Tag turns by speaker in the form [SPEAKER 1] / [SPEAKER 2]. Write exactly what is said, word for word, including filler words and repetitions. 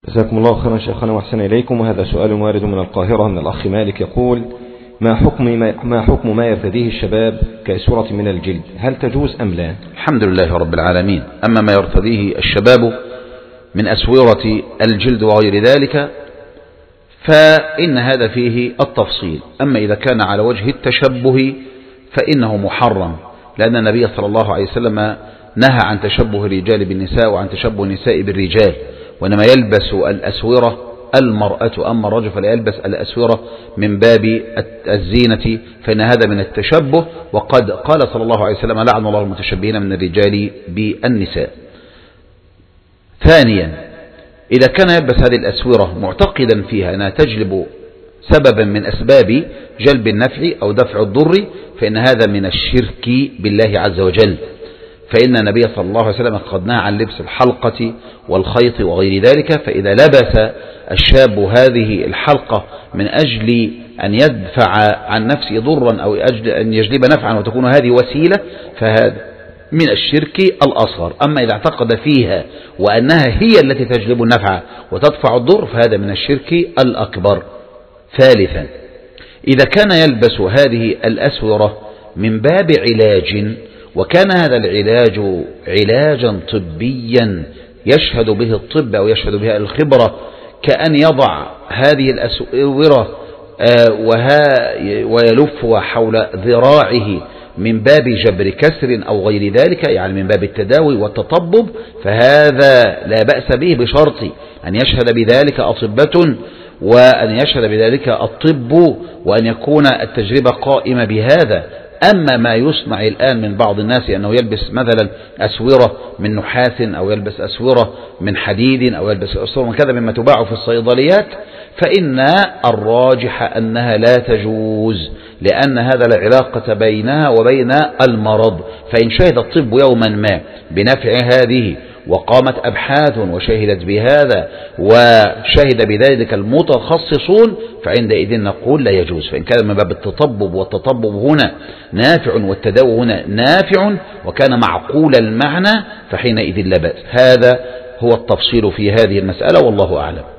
[SPEAKER 1] جزاكم الله خيرا شيخنا وأحسن إليكم. وهذا سؤال وارد من القاهرة من الأخ مالك يقول: ما حكم ما, ما حكم ما يرتديه الشباب كأسورة من الجلد، هل تجوز أم لا؟
[SPEAKER 2] الحمد لله رب العالمين. أما ما يرتديه الشباب من أسورة الجلد وغير ذلك فإن هذا فيه التفصيل. أما إذا كان على وجه التشبه فإنه محرم، لأن النبي صلى الله عليه وسلم نهى عن تشبه الرجال بالنساء وعن تشبه النساء بالرجال، وإنما يلبس الأسورة المرأة، أما الرجل فلا يلبس الأسورة من باب الزينة، فإن هذا من التشبه. وقد قال صلى الله عليه وسلم: لعن الله المتشبهين من الرجال بالنساء. ثانيا، إذا كان يلبس هذه الأسورة معتقدا فيها أنها تجلب سببا من أسباب جلب النفع أو دفع الضر، فإن هذا من الشرك بالله عز وجل، فإن النبي صلى الله عليه وسلم قد نهى عن لبس الحلقة والخيط وغير ذلك. فإذا لبس الشاب هذه الحلقة من أجل أن يدفع عن نفسه ضرا أو أجل أن يجلب نفعا وتكون هذه وسيلة، فهذا من الشرك الأصغر. أما إذا اعتقد فيها وأنها هي التي تجلب النفع وتدفع الضر فهذا من الشرك الأكبر. ثالثا، إذا كان يلبس هذه الأسورة من باب علاج، وكان هذا العلاج علاجا طبيا يشهد به الطب أو يشهد بها الخبرة، كأن يضع هذه الأسورة ويلفها حول ذراعه من باب جبر كسر أو غير ذلك، يعني من باب التداوي والتطبب، فهذا لا بأس به بشرط أن يشهد بذلك أطبة وأن يشهد بذلك الطب وأن يكون التجربة قائمة بهذا. أما ما يصنع الآن من بعض الناس أنه يلبس مثلا أسورة من نحاس أو يلبس أسورة من حديد أو يلبس أسورة من كذا مما تباع في الصيدليات، فإن الراجح أنها لا تجوز، لأن هذا لا علاقة بينها وبين المرض. فإن شهد الطب يوما ما بنفع هذه وقامت أبحاث وشهدت بهذا وشهد بذلك المتخصصون، فعندئذ نقول لا يجوز. فإن كان من باب التطبب، والتطبب هنا نافع والتداوي هنا نافع وكان معقول المعنى، فحينئذ لا بأس. هذا هو التفصيل في هذه المسألة، والله أعلم.